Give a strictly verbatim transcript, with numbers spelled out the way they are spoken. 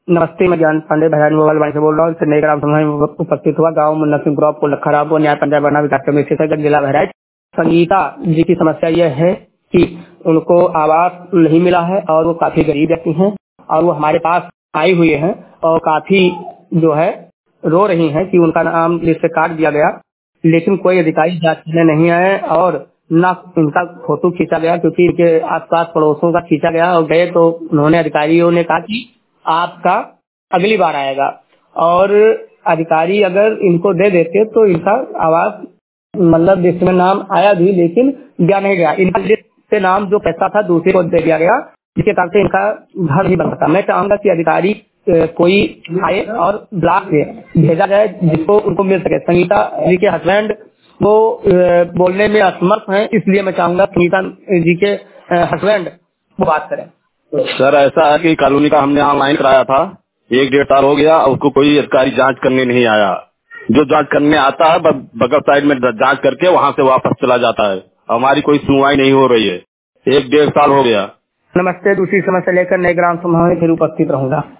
नमस्ते, मैं ज्ञान पांडे बहराइच मोबाइल वाणी से बोल रहा हूँ। इससे नए ग्राम सभा में उपस्थित हुआ गाँव मुन्ना सिंह ग्रुप को खराब न्याय पंचायत बना विकास कमेटी से जिला बहराइच। संगीता जी की समस्या यह है कि उनको आवास नहीं मिला है और वो काफी गरीब व्यक्ति हैं और वो हमारे पास आई हुई हैं और काफी जो है रो रही हैं कि उनका नाम लिस्ट से काट दिया गया, लेकिन कोई अधिकारी जांच करने नहीं आए और न इनका फोटो खींचा गया, क्योंकि इनके आसपास पड़ोसों का खींचा गया और गए तो उन्होंने अधिकारियों ने कहा कि आपका अगली बार आएगा। और अधिकारी अगर इनको दे देते तो इनका आवास मतलब लिस्ट में नाम आया भी, लेकिन दिया नहीं गया। इनका लिस्ट से नाम जो पैसा था दूसरे को दे दिया गया, जिसके कारण से इनका घर नहीं बन सकता। मैं चाहूंगा कि अधिकारी अ, कोई आए और ब्लॉक से भेजा जाए जिसको उनको मिल सके। संगीता जी के हस्बैंड वो अ, बोलने में असमर्थ हैं, इसलिए मैं चाहूंगा संगीता जी के हस्बैंड वो बात करें। सर ऐसा है कि कॉलोनी का हमने ऑनलाइन कराया था, एक डेढ़ साल हो गया, उसको कोई अधिकारी जांच करने नहीं आया। जो जांच करने आता है ब- बगल साइड में जांच करके वहां से वापस चला जाता है। हमारी कोई सुनवाई नहीं हो रही है, एक डेढ़ साल हो गया। नमस्ते, दूसरी समस्या लेकर नए ग्राम सभा में फिर उपस्थित रहूंगा।